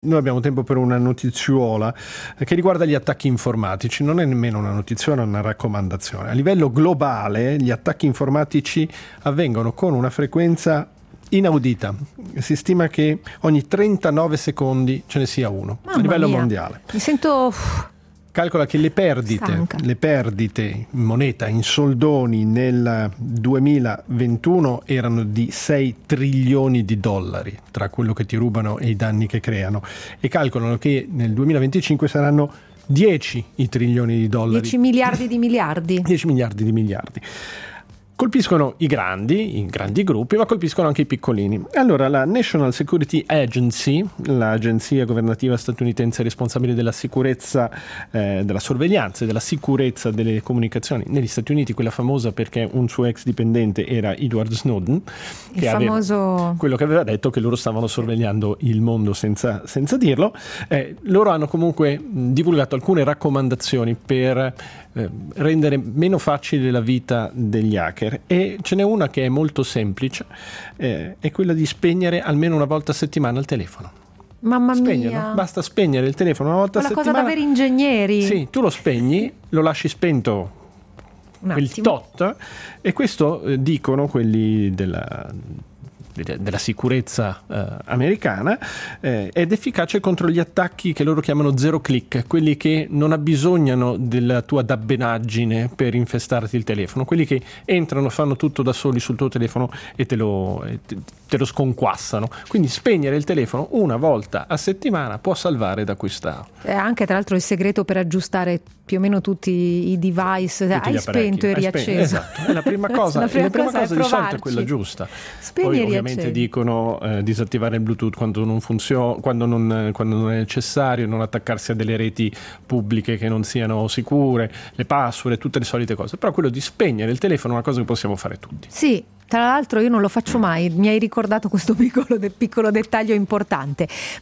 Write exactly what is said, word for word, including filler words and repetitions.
Noi abbiamo tempo per una notiziola che riguarda gli attacchi informatici. Non è nemmeno una notiziola, è una raccomandazione. A livello globale gli attacchi informatici avvengono con una frequenza inaudita. Si stima che ogni trentanove secondi ce ne sia uno. Mamma a livello mia. mondiale. Mi sento... Uff. Calcola che le perdite, Stanca. le perdite in moneta, in soldoni nel duemilaventuno erano di sei trilioni di dollari tra quello che ti rubano e i danni che creano, e calcolano che nel duemilaventicinque saranno dieci i trilioni di dollari. dieci miliardi di miliardi. dieci miliardi di miliardi. Colpiscono i grandi, i grandi gruppi, ma colpiscono anche i piccolini. Allora, la National Security Agency, l'agenzia governativa statunitense responsabile della sicurezza, eh, della sorveglianza e della sicurezza delle comunicazioni negli Stati Uniti, quella famosa perché un suo ex dipendente era Edward Snowden, Il che famoso... aveva, quello che aveva detto che loro stavano sorvegliando il mondo senza, senza dirlo. Eh, loro hanno comunque divulgato alcune raccomandazioni per eh, rendere meno facile la vita degli hacker. E ce n'è una che è molto semplice, eh, è quella di spegnere almeno una volta a settimana il telefono. Mamma Spegnerlo. mia. Basta spegnere il telefono una volta Quella a settimana. cosa da veri ingegneri. Sì, tu lo spegni, lo lasci spento Un quel attimo. tot, e questo eh, dicono quelli della... della sicurezza eh, americana, eh, ed efficace contro gli attacchi che loro chiamano zero click, quelli che non abbisognano della tua dabbenaggine per infestarti il telefono, quelli che entrano, fanno tutto da soli sul tuo telefono e te lo, e te, te lo sconquassano. Quindi spegnere il telefono una volta a settimana può salvare da questa... È anche tra l'altro il segreto per aggiustare più o meno tutti i device. tutti Hai gli apparecchi. spento e Hai spe- riacceso. Esatto, è la prima cosa, La prima la prima cosa è cosa di solito è provarci. quella giusta. Spegni Poi e ovviamente riaccendi. dicono eh, disattivare il Bluetooth quando non funziona, quando non, quando non è necessario, non attaccarsi a delle reti pubbliche che non siano sicure, le password, tutte le solite cose. Però quello di spegnere il telefono è una cosa che possiamo fare tutti. Sì, tra l'altro io non lo faccio mai, mi hai ricordato questo piccolo, de- piccolo dettaglio importante.